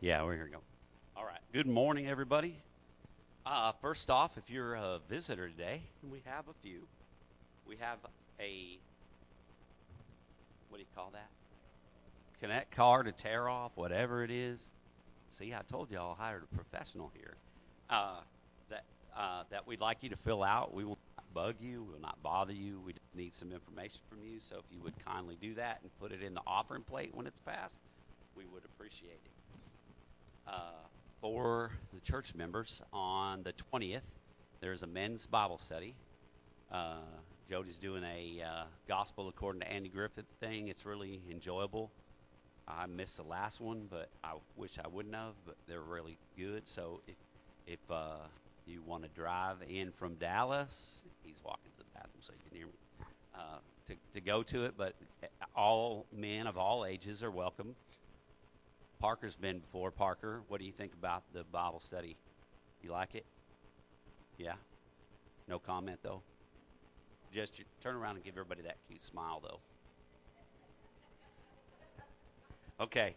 Yeah, we're here. Go. All right. Good morning, everybody. First off, if you're a visitor today, and we have a few, we have a what do you call that? Connect card, a tear off, whatever it is. See, I told y'all I hired a professional here. Uh, that that we'd like you to fill out. We will not bug you. We will not bother you. We just need some information from you. So if you would kindly do that and put it in the offering plate when it's passed, we would appreciate it. uh, for the church members on the 20th. There's a men's Bible study. Uh, Jody's doing a gospel according to Andy Griffith thing. It's really enjoyable. I missed the last one, but I wish I wouldn't have. But they're really good. So if you want to drive in from Dallas, he's walking to the bathroom so you can hear me. To go to it, but all men of all ages are welcome. Parker's been before. Parker, what do you think about the Bible study? You like it? Yeah? No comment, though? Just you turn around and give everybody that cute smile, though. Okay.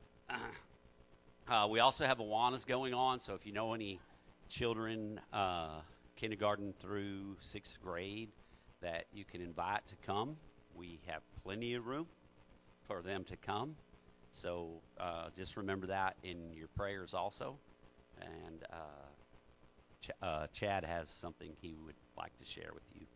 We also have Awanas going on, so if you know any children, kindergarten through sixth grade, that you can invite to come, we have plenty of room for them to come. So just remember that in your prayers also. And Chad has something he would like to share with you.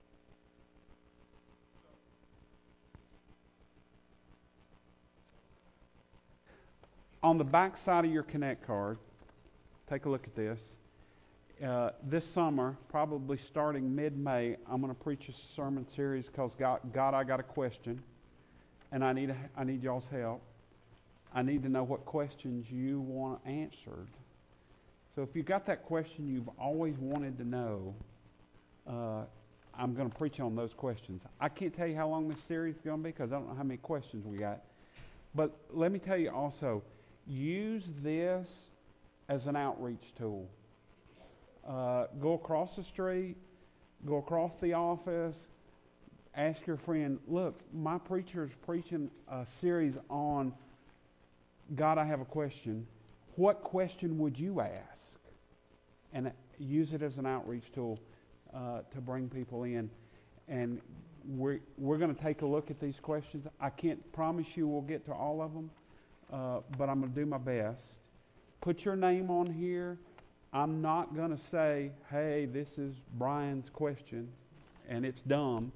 On the back side of your Connect card, take a look at this. This summer, probably starting mid-May, I'm going to preach a sermon series called God, I Got a Question, and I need y'all's help. I need to know what questions you want answered. So if you've got that question you've always wanted to know, I'm going to preach on those questions. I can't tell you how long this series is going to be because I don't know how many questions we got. But let me tell you also, use this as an outreach tool. Go across the street, go across the office, ask your friend, look, my preacher is preaching a series on God, I have a question. What question would you ask? And use it as an outreach tool to bring people in. And we're going to take a look at these questions. I can't promise you we'll get to all of them, but I'm going to do my best. Put your name on here. I'm not going to say, hey, this is Brian's question, and it's dumb.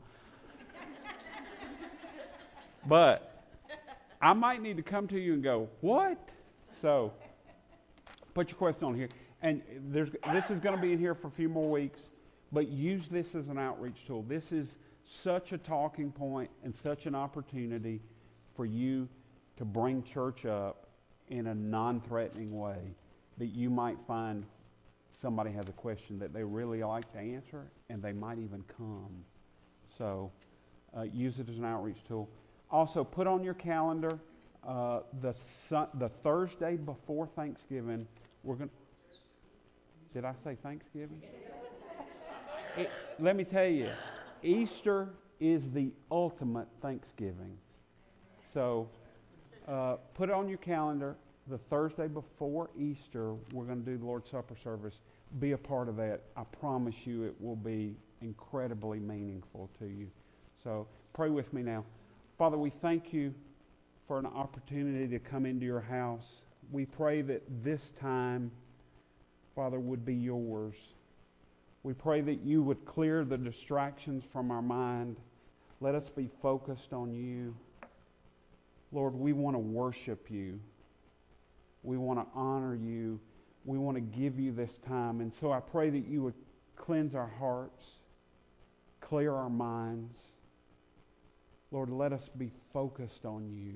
But I might need to come to you and go, what? So put your question on here. And this is going to be in here for a few more weeks, but use this as an outreach tool. This is such a talking point and such an opportunity for you to bring church up in a non-threatening way that you might find somebody has a question that they really like to answer, and they might even come. So use it as an outreach tool. Also, put on your calendar the Thursday before Thanksgiving. We're going. Did I say Thanksgiving? Let me tell you, Easter is the ultimate Thanksgiving. So put it on your calendar. The Thursday before Easter, we're going to do the Lord's Supper service. Be a part of that. I promise you it will be incredibly meaningful to you. So pray with me now. Father, we thank you for an opportunity to come into your house. We pray that this time, Father, would be yours. We pray that you would clear the distractions from our mind. Let us be focused on you. Lord, we want to worship you. We want to honor you. We want to give you this time. And so I pray that you would cleanse our hearts, clear our minds. Lord, let us be focused on you.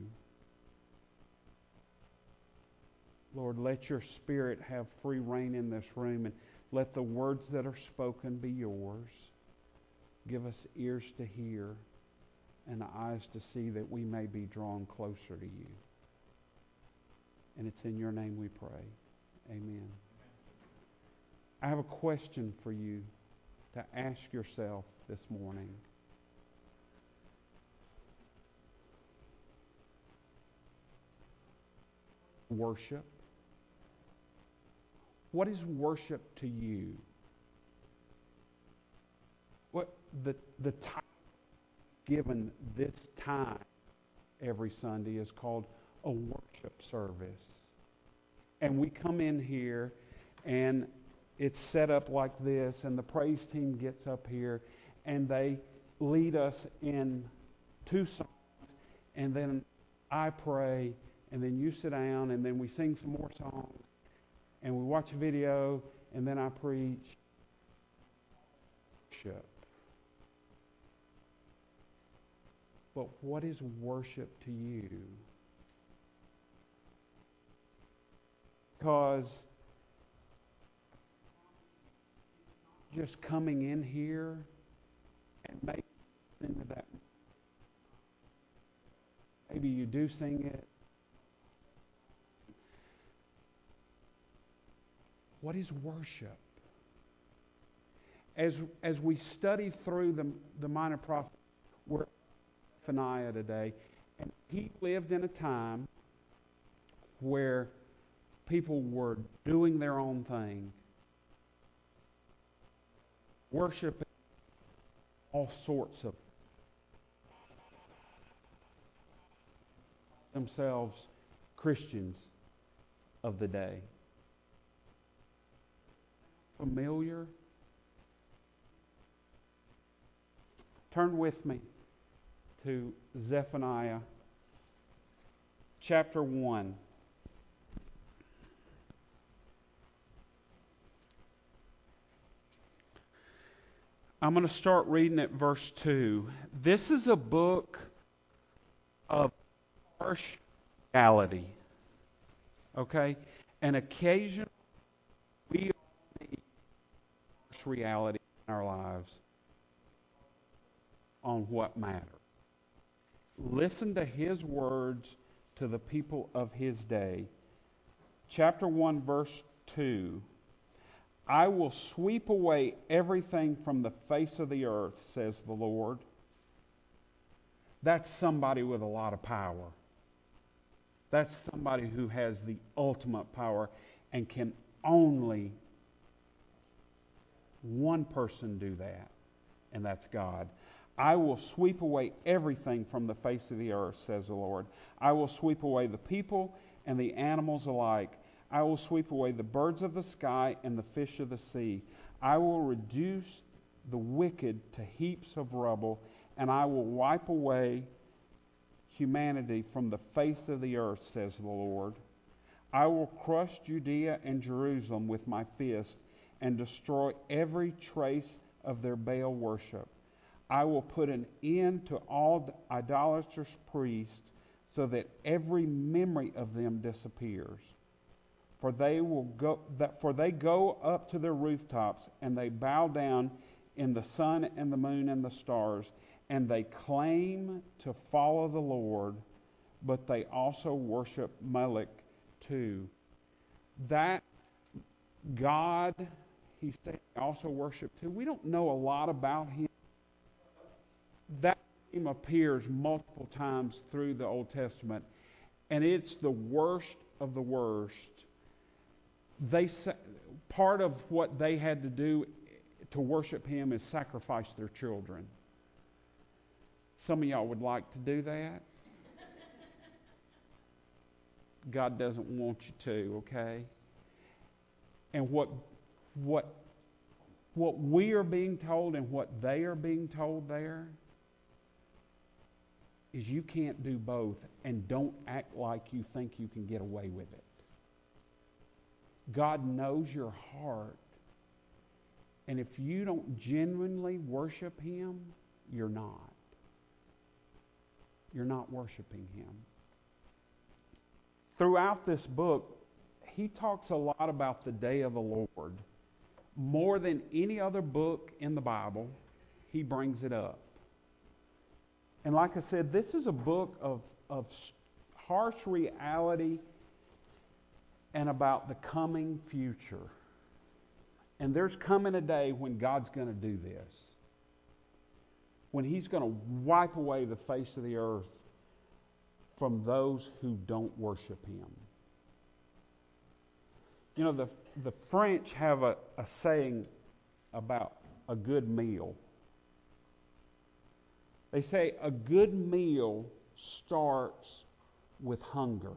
Lord, let your Spirit have free reign in this room, and let the words that are spoken be yours. Give us ears to hear and eyes to see that we may be drawn closer to you. And it's in your name we pray. Amen. I have a question for you to ask yourself this morning. Worship What is worship to you? What the time given this time every Sunday is called a worship service. And we come in here and it's set up like this, and the praise team gets up here and they lead us in 2 songs, and then I pray, and then you sit down, and then we sing some more songs, and we watch a video, and then I preach. Worship. But what is worship to you? Because just coming in here and maybe into that, maybe you do sing it. What is worship? As we study through the minor prophets, we're Zephaniah today, and he lived in a time where people were doing their own thing, worshiping all sorts of themselves Christians of the day. Familiar? Turn with me to Zephaniah chapter 1. I'm going to start reading at verse 2. This is a book of harsh reality. Okay? And occasionally we all need harsh reality in our lives on what matters. Listen to his words to the people of his day. Chapter 1, verse 2. I will sweep away everything from the face of the earth, says the Lord. That's somebody with a lot of power. That's somebody who has the ultimate power and can only one person do that, and that's God. I will sweep away everything from the face of the earth, says the Lord. I will sweep away the people and the animals alike. I will sweep away the birds of the sky and the fish of the sea. I will reduce the wicked to heaps of rubble, and I will wipe away humanity from the face of the earth, says the Lord. I will crush Judea and Jerusalem with my fist and destroy every trace of their Baal worship. I will put an end to all idolatrous priests so that every memory of them disappears. For they go up to their rooftops, and they bow down in the sun and the moon and the stars, and they claim to follow the Lord, but they also worship Molech too. That God, he said, they also worship too. We don't know a lot about him. That name appears multiple times through the Old Testament, and it's the worst of the worst. Part of what they had to do to worship him is sacrifice their children. Some of y'all would like to do that. God doesn't want you to, okay? And what we are being told and what they are being told there is you can't do both, and don't act like you think you can get away with it. God knows your heart. And if you don't genuinely worship him, you're not. You're not worshiping him. Throughout this book, he talks a lot about the day of the Lord. More than any other book in the Bible, he brings it up. And like I said, this is a book of harsh reality and about the coming future. And there's coming a day when God's going to do this. When he's going to wipe away the face of the earth from those who don't worship him. You know, the French have a saying about a good meal. They say a good meal starts with hunger.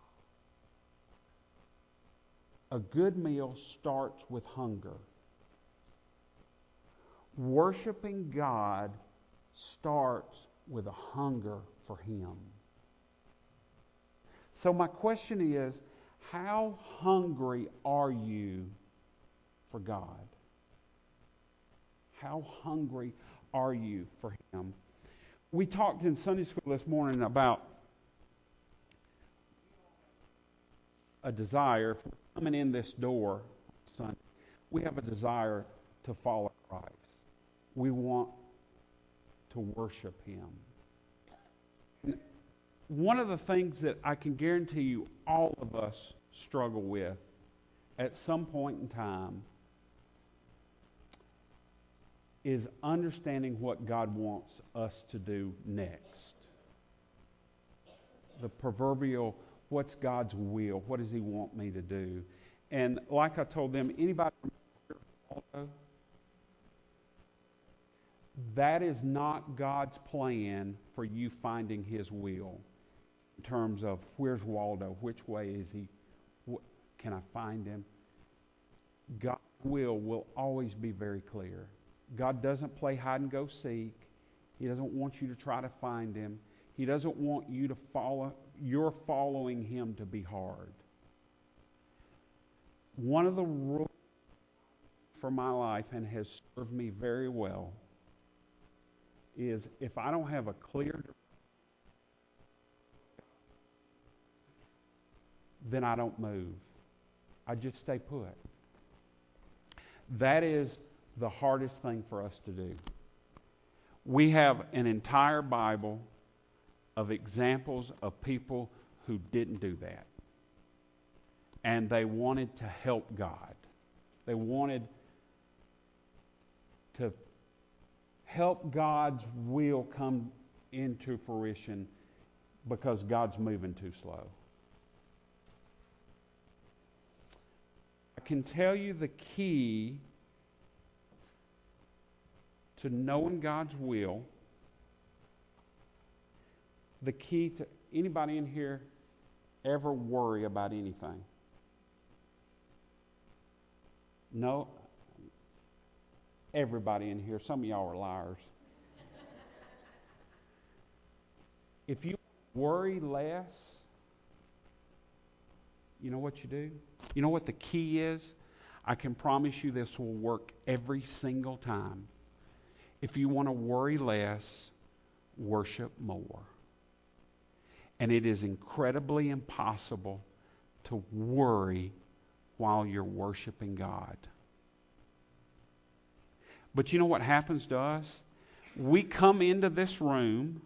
A good meal starts with hunger. Worshiping God starts with a hunger for Him. So my question is, how hungry are you for God? How hungry are you for Him? We talked in Sunday school this morning about a desire. If we're coming in this door Sunday, we have a desire to follow Christ. We want to worship Him. And one of the things that I can guarantee you all of us struggle with at some point in time is understanding what God wants us to do next. The proverbial, what's God's will? What does He want me to do? And like I told them, anybody remember, that is not God's plan for you finding His will in terms of where's Waldo, which way is he, can I find him? God's will always be very clear. God doesn't play hide and go seek. He doesn't want you to try to find Him. He doesn't want you to your following Him to be hard. One of the rules for my life, and has served me very well, is if I don't have a clear, then I don't move. I just stay put. That is the hardest thing for us to do. We have an entire Bible of examples of people who didn't do that. And they wanted to help God. They wanted to help God's will come into fruition because God's moving too slow. I can tell you the key to knowing God's will. The key to anybody in here ever worry about anything? No? Everybody in here, some of y'all are liars. If you worry less, you know what you do? You know what the key is? I can promise you this will work every single time. If you want to worry less, worship more. And it is incredibly impossible to worry while you're worshiping God. But you know what happens to us? We come into this room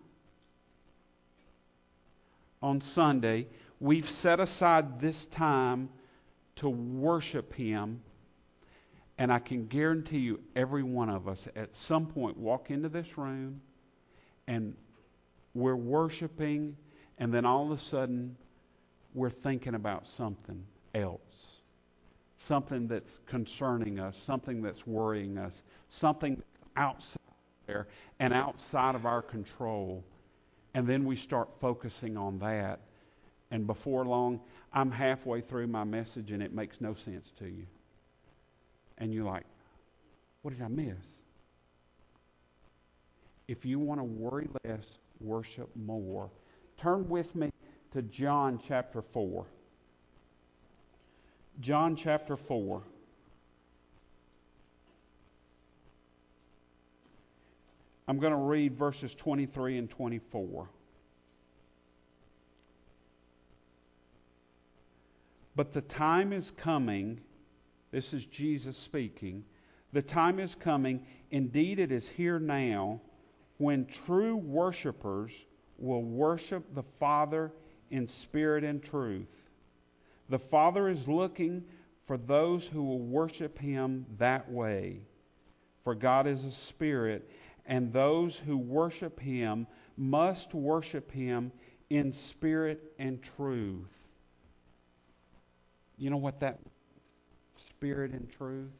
on Sunday. We've set aside this time to worship Him. And I can guarantee you, every one of us at some point walk into this room and we're worshiping, and then all of a sudden we're thinking about something else. Something that's concerning us, something that's worrying us, something that's outside there and outside of our control. And then we start focusing on that. And before long, I'm halfway through my message and it makes no sense to you. And you're like, what did I miss? If you want to worry less, worship more. Turn with me to John chapter 4. John chapter 4. I'm going to read verses 23 and 24. But the time is coming, this is Jesus speaking, the time is coming, indeed it is here now, when true worshipers will worship the Father in spirit and truth. The Father is looking for those who will worship Him that way. For God is a spirit, and those who worship Him must worship Him in spirit and truth. You know what that spirit and truth?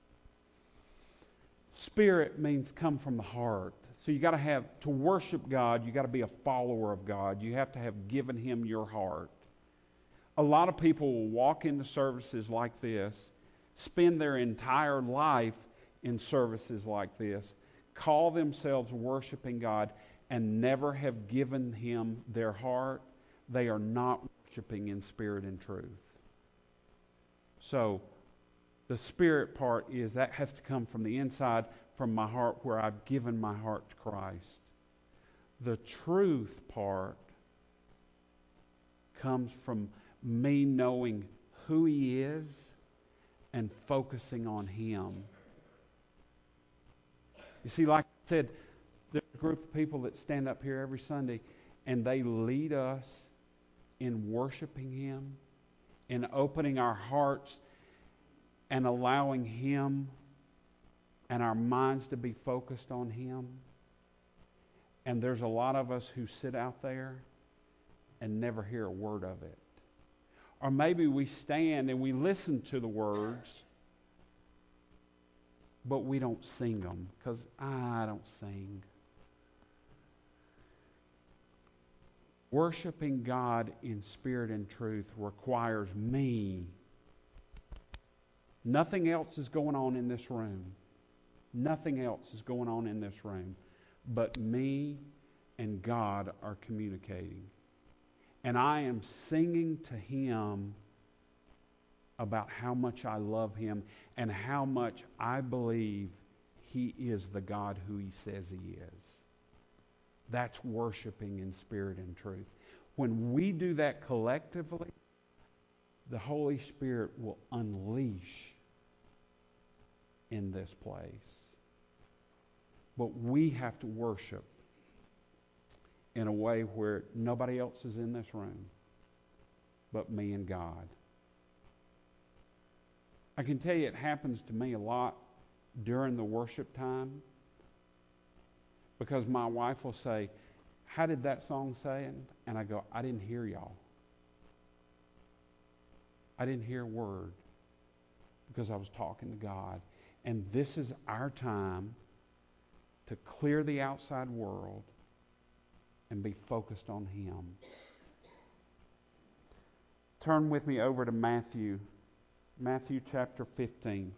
Spirit means come from the heart. So you got to have, to worship God, you got to be a follower of God. You have to have given Him your heart. A lot of people will walk into services like this, spend their entire life in services like this, call themselves worshiping God, and never have given Him their heart. They are not worshiping in spirit and truth. So the spirit part is that has to come from the inside, from my heart, where I've given my heart to Christ. The truth part comes from me knowing who He is and focusing on Him. You see, like I said, there's a group of people that stand up here every Sunday and they lead us in worshiping Him, in opening our hearts and allowing Him and our minds to be focused on Him. And there's a lot of us who sit out there and never hear a word of it. Or maybe we stand and we listen to the words, but we don't sing them because I don't sing. Worshiping God in spirit and truth requires me. Nothing else is going on in this room. Nothing else is going on in this room. But me and God are communicating. And I am singing to Him about how much I love Him and how much I believe He is the God who He says He is. That's worshiping in spirit and truth. When we do that collectively, the Holy Spirit will unleash in this place. But we have to worship in a way where nobody else is in this room but me and God. I can tell you it happens to me a lot during the worship time, because my wife will say, "How did that song say?" And I go, "I didn't hear y'all. I didn't hear a word because I was talking to God." And this is our time to clear the outside world and be focused on Him. Turn with me over to Matthew chapter 15.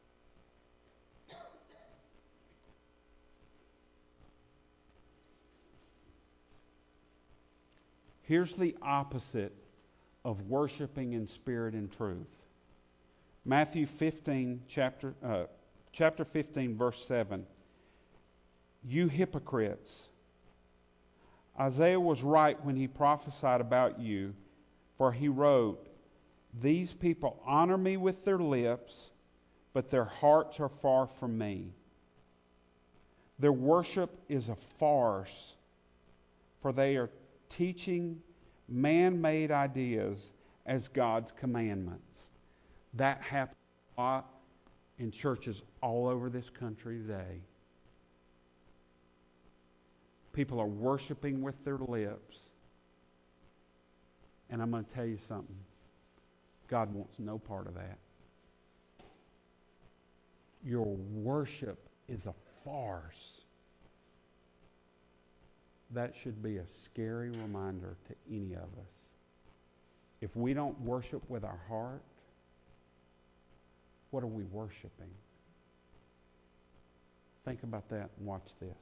Here's the opposite of worshiping in spirit and truth. Matthew 15, chapter 15, verse 7. You hypocrites! Isaiah was right when he prophesied about you, for he wrote, "These people honor me with their lips, but their hearts are far from me. Their worship is a farce, for they are teaching man-made ideas as God's commandments." That happens a lot in churches all over this country today. People are worshiping with their lips. And I'm going to tell you something. God wants no part of that. Your worship is a farce. That should be a scary reminder to any of us. If we don't worship with our heart, what are we worshiping? Think about that and watch this.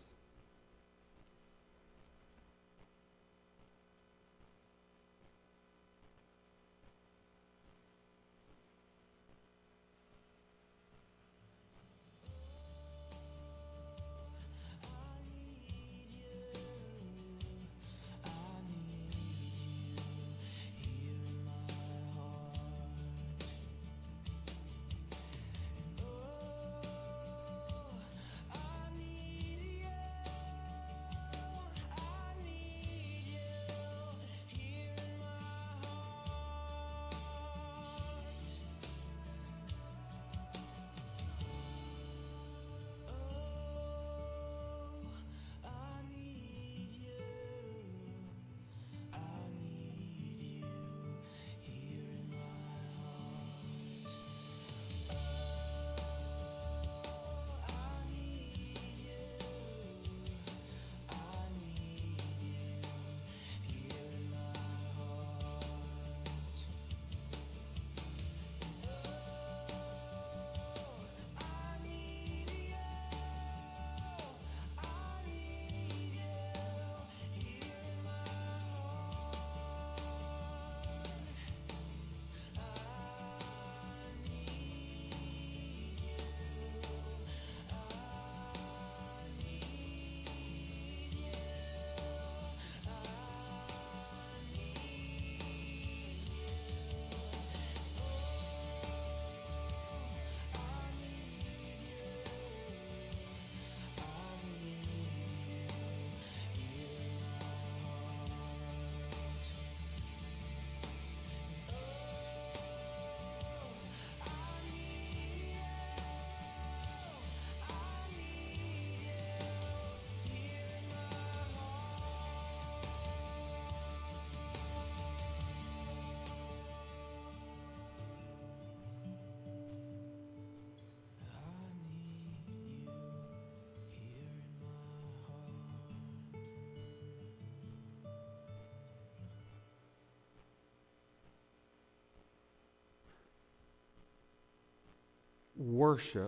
worship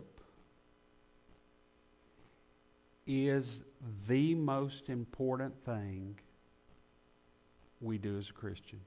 is the most important thing we do as a Christian.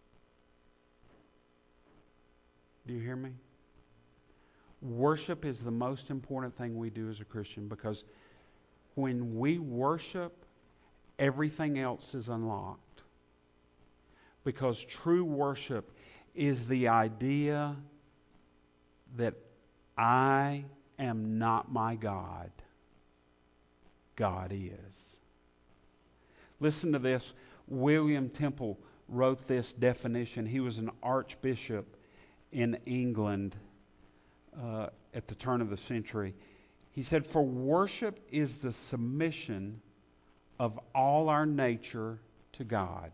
Do you hear me? Worship is the most important thing we do as a Christian, because when we worship, everything else is unlocked. Because true worship is the idea that I am not my God. God is. Listen to this. William Temple wrote this definition. He was an archbishop in England at the turn of the century. He said, "For worship is the submission of all our nature to God.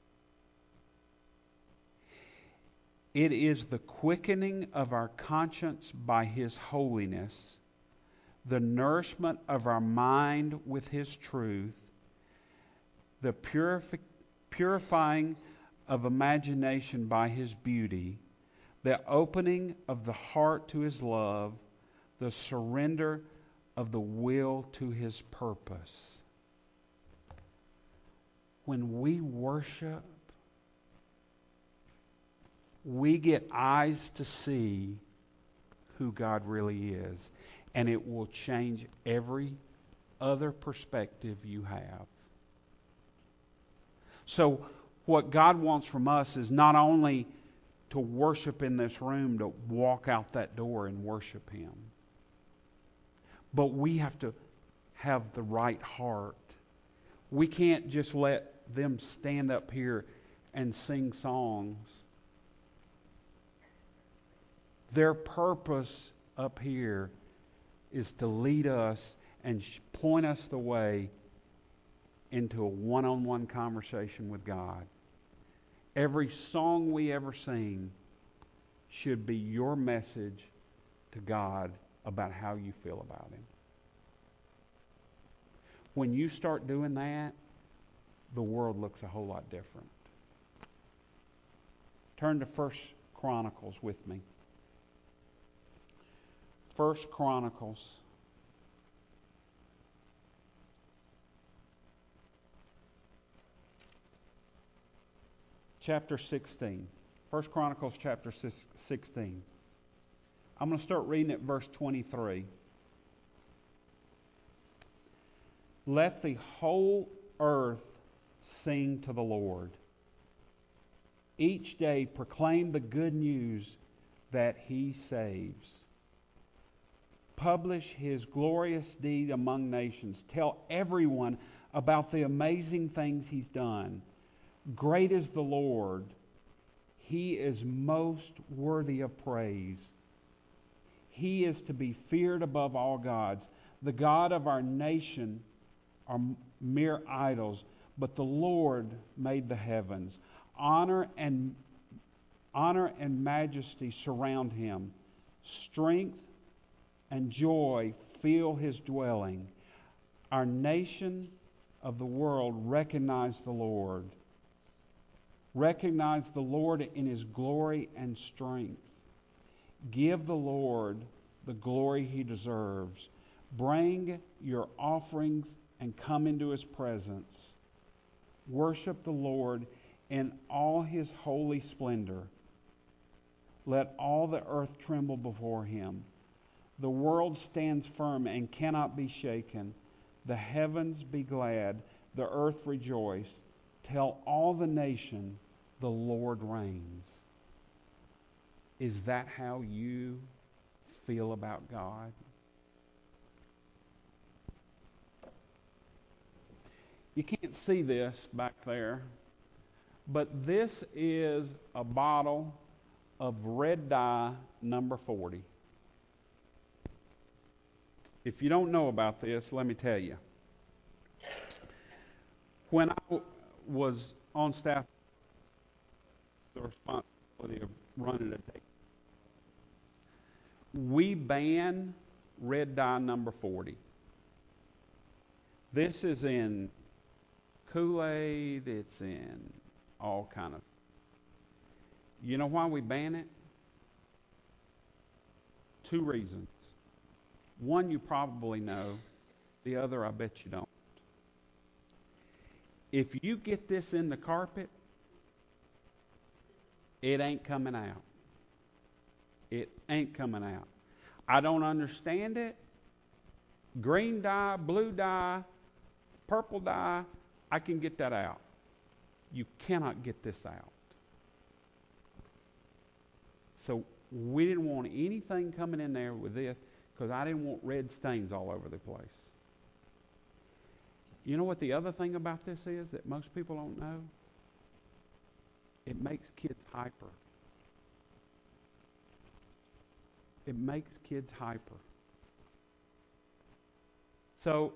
It is the quickening of our conscience by His holiness, the nourishment of our mind with His truth, the purifying of imagination by His beauty, the opening of the heart to His love, the surrender of the will to His purpose." When we worship, we get eyes to see who God really is, and it will change every other perspective you have. So what God wants from us is not only to worship in this room, to walk out that door and worship Him, but we have to have the right heart. We can't just let them stand up here and sing songs. Their purpose up here is to lead us and point us the way into a one-on-one conversation with God. Every song we ever sing should be your message to God about how you feel about Him. When you start doing that, the world looks a whole lot different. Turn to 1 Chronicles with me. 1 Chronicles chapter 16. 1 Chronicles chapter 16. I'm going to start reading at verse 23. "Let the whole earth sing to the Lord. Each day proclaim the good news that He saves. Publish His glorious deed among nations. Tell everyone about the amazing things He's done. Great is the Lord. He is most worthy of praise. He is to be feared above all gods. The God of our nation are mere idols, but the Lord made the heavens. Honor and majesty surround Him. Strength and joy fill His dwelling. Our nation of the world recognize the Lord. Recognize the Lord in His glory and strength. Give the Lord the glory He deserves. Bring your offerings and come into His presence. Worship the Lord in all His holy splendor. Let all the earth tremble before Him. The world stands firm and cannot be shaken. The heavens be glad, the earth rejoice. Tell all the nation, the Lord reigns." Is that how you feel about God? You can't see this back there, but this is a bottle of red dye number 40. If you don't know about this, let me tell you. When I was on staff, the responsibility of running a day, we ban red dye number 40. This is in Kool-Aid, it's in all kind of. You know why we ban it? Two reasons. One you probably know, the other I bet you don't. If you get this in the carpet, it ain't coming out. It ain't coming out. I don't understand it. Green dye, blue dye, purple dye, I can get that out. You cannot get this out. So we didn't want anything coming in there with this because I didn't want red stains all over the place. You know what the other thing about this is that most people don't know? It makes kids hyper. It makes kids hyper. So,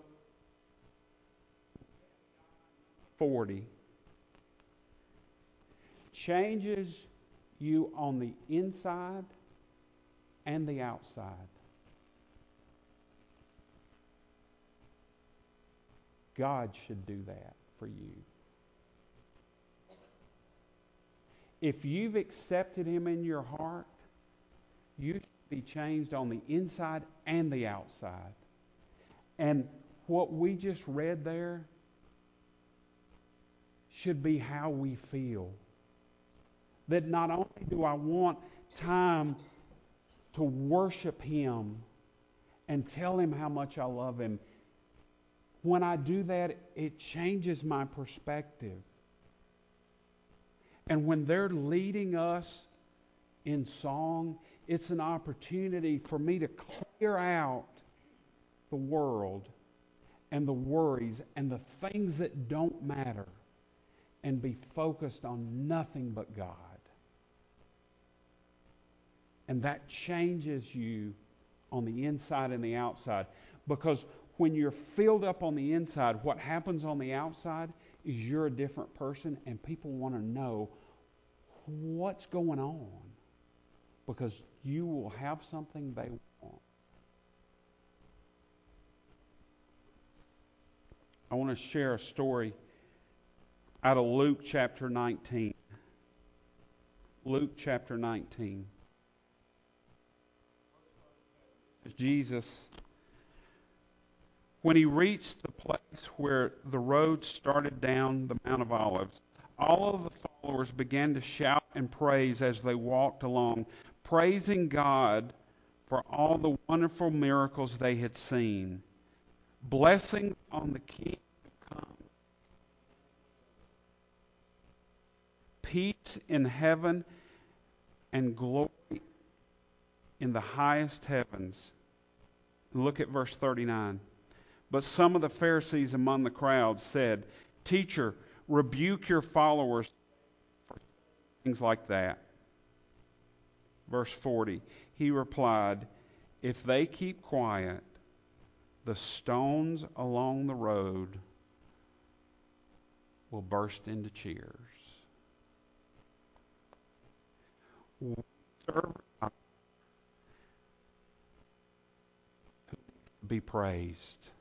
40 changes you on the inside and the outside. God should do that for you. If you've accepted Him in your heart, you should be changed on the inside and the outside. And what we just read there should be how we feel. That not only do I want time to worship Him and tell Him how much I love Him, when I do that, it changes my perspective. And when they're leading us in song, it's an opportunity for me to clear out the world and the worries and the things that don't matter and be focused on nothing but God. And that changes you on the inside and the outside. Because when you're filled up on the inside, what happens on the outside is you're a different person and people want to know what's going on. Because you will have something they want. I want to share a story out of Luke chapter 19. Luke chapter 19. Jesus, when He reached the place where the road started down the Mount of Olives, all of the followers began to shout and praise as they walked along, praising God for all the wonderful miracles they had seen. Blessing on the King to come. Peace in heaven and glory in the highest heavens. Look at verse 39. But some of the Pharisees among the crowd said, Teacher, rebuke your followers for things like that. Verse 40. He replied, If they keep quiet, the stones along the road will burst into cheers. We serve God who needs to be praised.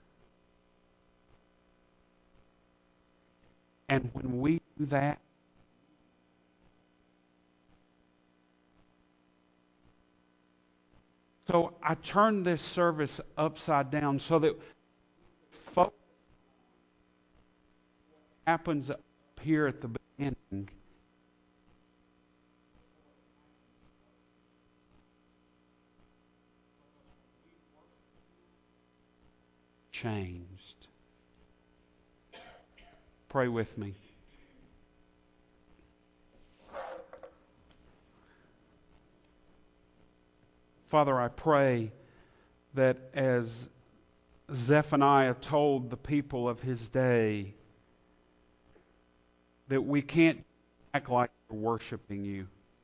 And when we do that, so I turned this service upside down so that what happens up here at the beginning changed. Pray with me. Father, I pray that as Zephaniah told the people of his day, that we can't act like we're worshiping you.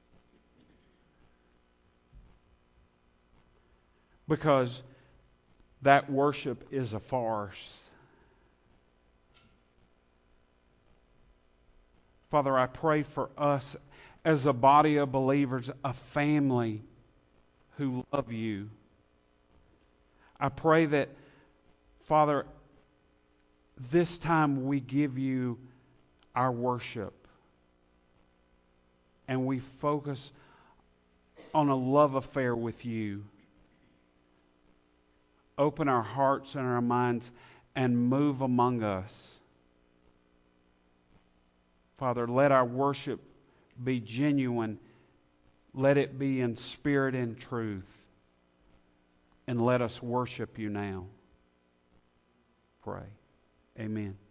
Because that worship is a farce. Father, I pray for us as a body of believers, a family who love you. I pray that, Father, this time we give you our worship and we focus on a love affair with you. open our hearts and our minds and move among us. Father, let our worship be genuine. Let it be in spirit and truth. And let us worship you now. Pray. Amen.